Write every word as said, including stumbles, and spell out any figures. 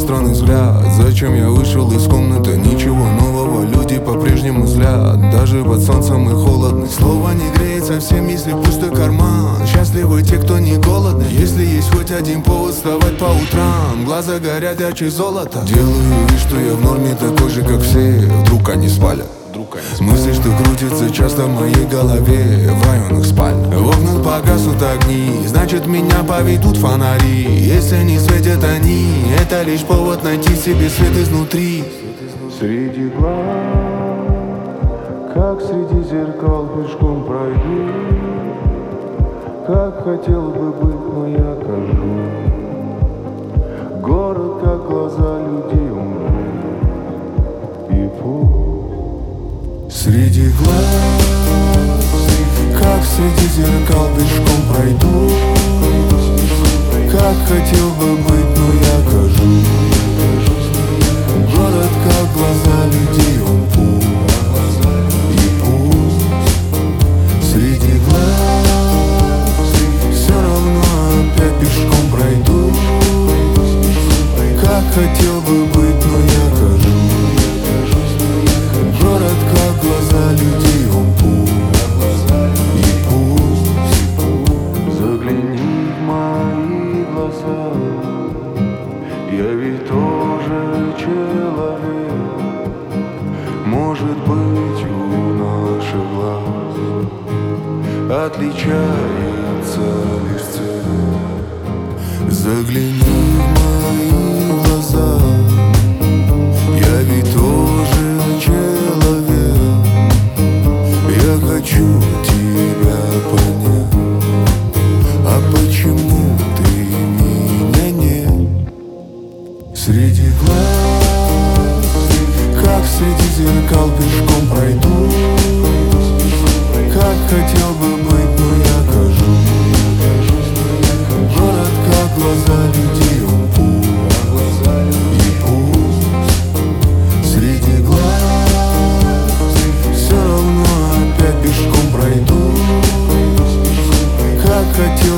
странный взгляд. Зачем я вышел из комнаты? Ничего нового, люди по-прежнему злят. Даже под солнцем и холодно. Слово не греет совсем, если пустой карман. Счастливы те, кто не голодны. Если есть хоть один повод вставать по утрам. Глаза горят ярче золота. Делаю вид, что я в норме, такой же, как все. Вдруг они спалят. Мысли, что крутятся часто в моей голове, в районах спальн. В окнах погаснут огни, значит меня поведут фонари. Если не светят они, это лишь повод найти себе свет изнутри. Среди глаз, как среди зеркал пешком пройду. Как хотел бы быть, но я хожу. Город, как глаза людей умрут. И пусть среди глаз, как среди зеркал пешком пройду. Как хотел бы быть, но я хожу. Город, как глаза людей, он пуст. И пусть среди глаз, все равно опять пешком пройду. Как хотел бы быть, но я хожу. Город, как глаза людей, он пуст. И пусть загляни в мои глаза. Я ведь тоже человек. Может быть, у наших глаз отличается лишь цвет. Загляни в мои глаза. Я ведь тоже человек. Я хочу тебя понять. А почему ты меня нет? Среди глаз, как среди зеркал пешком пройду. Как хотел бы быть, но я хожу. Город, как глаза людей, он пуст. И пусть среди глаз, все равно опять пешком пройду. Как хотел